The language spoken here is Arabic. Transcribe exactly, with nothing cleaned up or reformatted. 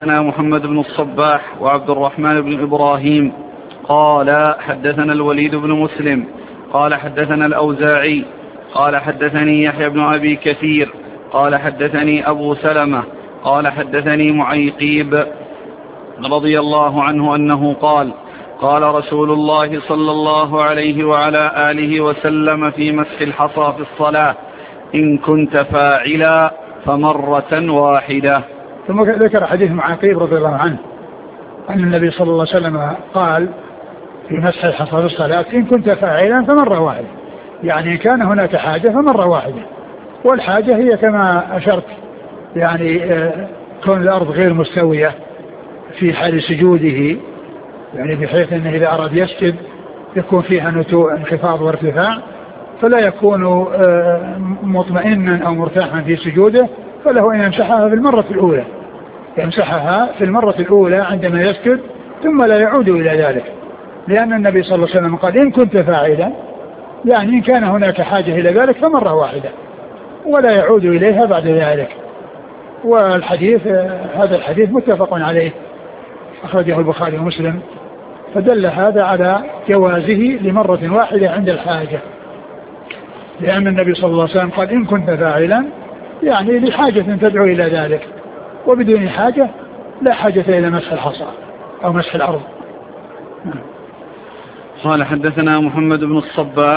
أنا محمد بن الصباح وعبد الرحمن بن إبراهيم قال حدثنا الوليد بن مسلم قال حدثنا الأوزاعي قال حدثني يحيى بن أبي كثير قال حدثني أبو سلمة قال حدثني معيقيب رضي الله عنه أنه قال قال رسول الله صلى الله عليه وعلى آله وسلم في مسح الحصى في الصلاة: إن كنت فاعلا فمرة واحدة. ثم ذكر حديث معيقيب رضي الله عنه أن النبي صلى الله عليه وسلم قال في مسح الحصى في الصلاة: إن كنت فاعلا فمرة واحدة، يعني كان هناك حاجة فمرة واحدة. والحاجة هي كما أشرت، يعني كون الأرض غير مستوية في حال سجوده، يعني بحيث أنه إذا أراد يسجد يكون فيها نتوء انخفاض وارتفاع، فلا يكون مطمئنا أو مرتاحا في سجوده، فله أن يمسحها في المرة الأولى، يمسحها في المرة الأولى عندما يسجد ثم لا يعود إلى ذلك، لأن النبي صلى الله عليه وسلم قال: إن كنت فاعلا، يعني إن كان هناك حاجة إلى ذلك فمرة واحدة ولا يعود إليها بعد ذلك. والحديث هذا الحديث متفق عليه، أخرجه البخاري ومسلم، فدل هذا على جوازه لمرة واحدة عند الحاجة، لأن النبي صلى الله عليه وسلم قال: إن كنت فاعلا، يعني لحاجة تدعو إلى ذلك، وبدون حاجة لا حاجة إلى مسح الحصى أو مسح الأرض. قال حدثنا محمد بن الصباح